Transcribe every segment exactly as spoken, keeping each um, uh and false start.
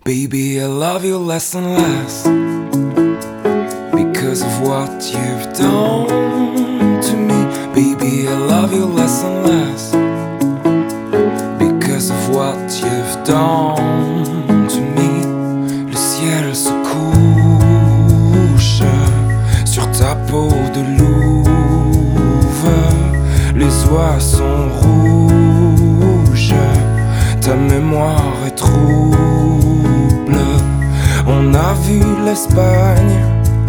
Baby, I love you less and less because of what you've done to me. Baby, I love you less and less because of what you've done to me. Le ciel se couche sur ta peau de louve. Les oies sont rouges, ta mémoire est trouble. On a vu l'Espagne,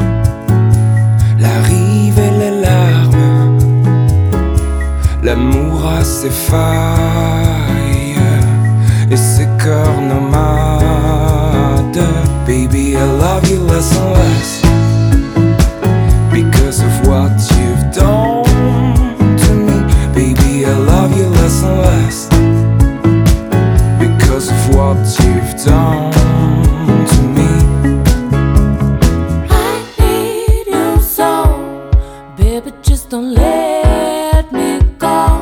la rive et les larmes. L'amour a ses failles et ses cœurs nomades. Baby, I love you less and less because of what you've done to me. Baby, I love you less and less because of what you've done to me. I need you so, baby, just don't let me go.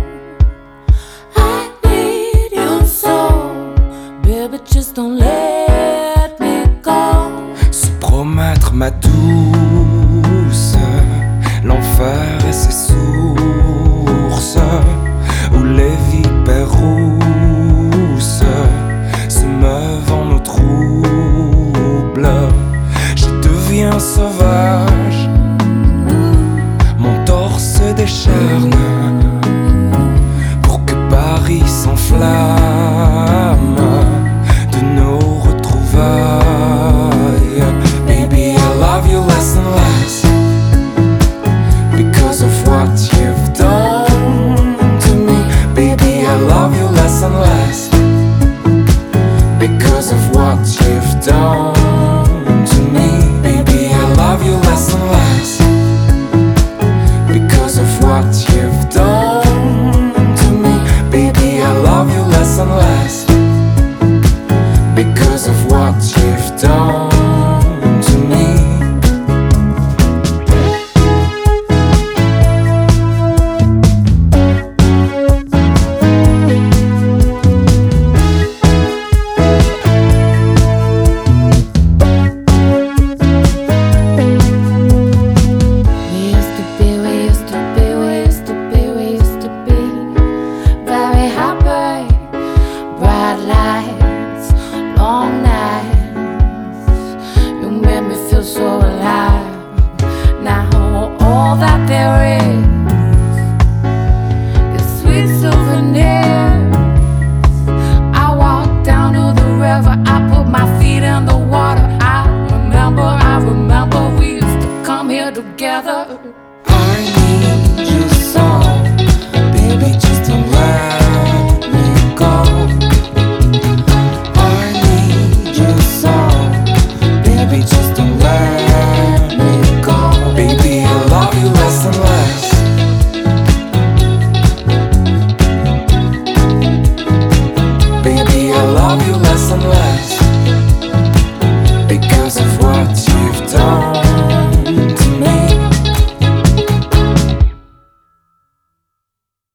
I need you so, baby, just don't let me go. Se promettre ma douce, l'enfer et ses sources, où les vipères rousses se meuvent en eau trouble. Je deviens sauvage, mon torse se décharne pour que Paris s'enflamme de nos retrouvailles. Baby, I love you less and less because of what you've done to me. Baby, I love you less and less because of what you've done to me. Baby, I love you less and less because of what you've done to me. Baby, I love you less and less because of what you've done.